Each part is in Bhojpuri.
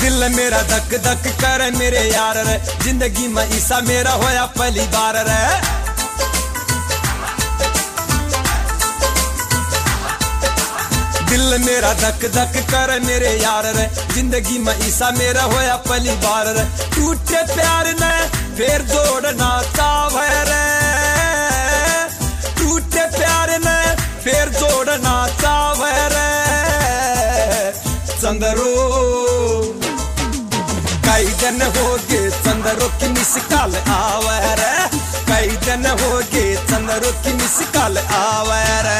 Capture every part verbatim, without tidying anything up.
दिल मेरा धक धक कर मेरे यार रे, जिंदगी में ईसा मेरा होया पहली बार रे। दिल मेरा धक धक कर मेरे यार रे, जिंदगी में ईसा मेरा होया पहली बार रे। टूटे प्यार ने फिर जोड़ना चाहे रे, टूटे प्यार ने फिर जोड़ना चाहे रे। चंदरो कई दिन हो गए चंदरो की मिस कॉल आवे रे, कई दिन हो गए चंदरो की मिस कॉल आवे रे।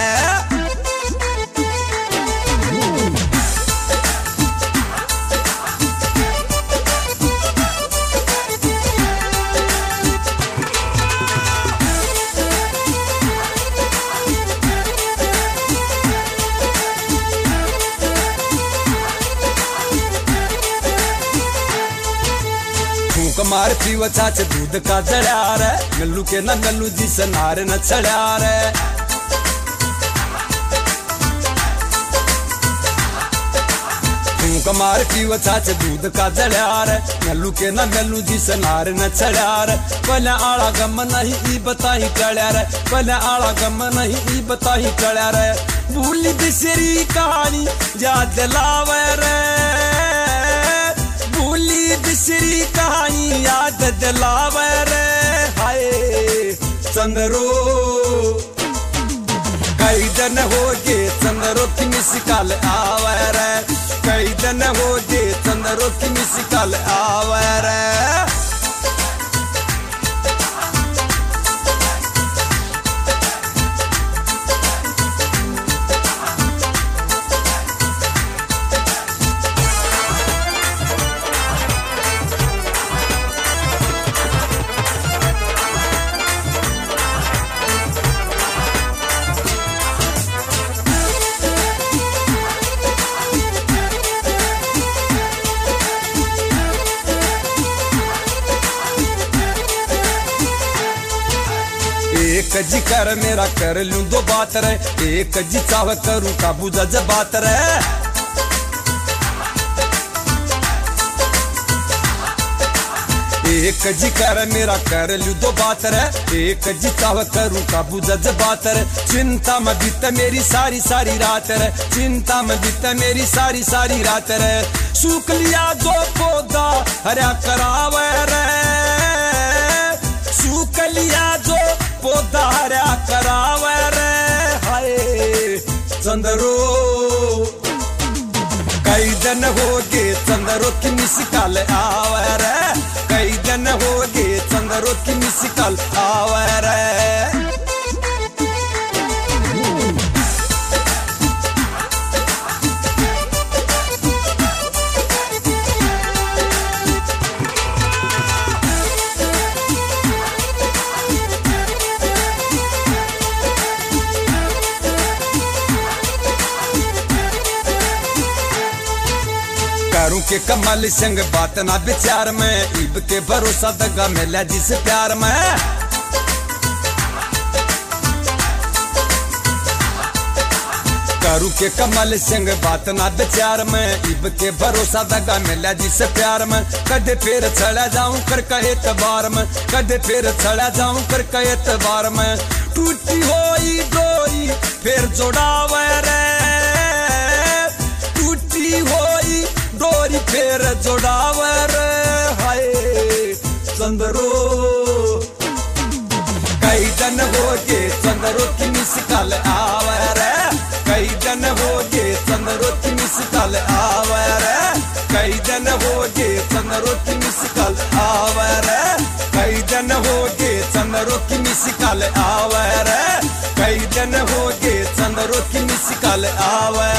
कमार पीव छाछ दूध का जड़ा रे, गल्लू के न गल्लू जी से नार न चढ़ा रे। कमार पीव छाछ दूध का जड़ा रे, गल्लू के न गल्लू जी से नार न चढ़ा रे। पहले आड़ा गम नहीं ई बताई टड़ा रे, पहले आड़ा गम नहीं ई बताई टड़ा रे। भूली बिसरी कहानी याद दिलावे रे, भूली बिसरी कहानी याद दिलावे रे। हाय चंदरो कई दिन हो गए चंदरो की मिस कॉल आवे रे, कई दिन हो गए चंदरो की मिस कॉल आवे रे। एक जी कर मेरा कर लूं दो बात रे, एक जी चाह करूं काबू जज बात रे। एक जी कर मेरा कर लूं दो बात रे, एक जी चाह करूं काबू जज बात रे। चिंता में बीत मेरी सारी सारी रात रे, चिंता में बीत मेरी सारी सारी रात रे। सूख लिया जो पौधा हरा करावे रे, सूख लिया जो पौधा हरा करावे रे। हाय चंदरो कई दिन हो गए चंदरो की मिस कॉल आवे रे, कई दिन हो गए चंदरो की मिस कॉल आवे रे। करूं के कमल संग बात ना विचार में, ईब के भरोसा दगा मिला जिस प्यार में। करूं के कमल संग बात ना विचार में, ईब के भरोसा दगा मिला जिस प्यार में। कदे फिर चला जाऊं कर कहे तबार में, कदे फिर चला जाऊं कर कहे तबार में। टूटी होई डोरी फिर जोड़ावे रे, टूटी होई डोरी फिर जोड़ावे रे। हाय चंदरो कई दिन हो गए चंदरो की मिस कॉल आवे रे, कई दिन हो गए चंदरो की मिस कॉल आवे रे, कई दिन हो गए चंदरो की मिस कॉल आवे रे, कई दिन हो गए चंदरो की मिस कॉल आवे रे, कई दिन हो गए चंदरो की मिस कॉल आवे।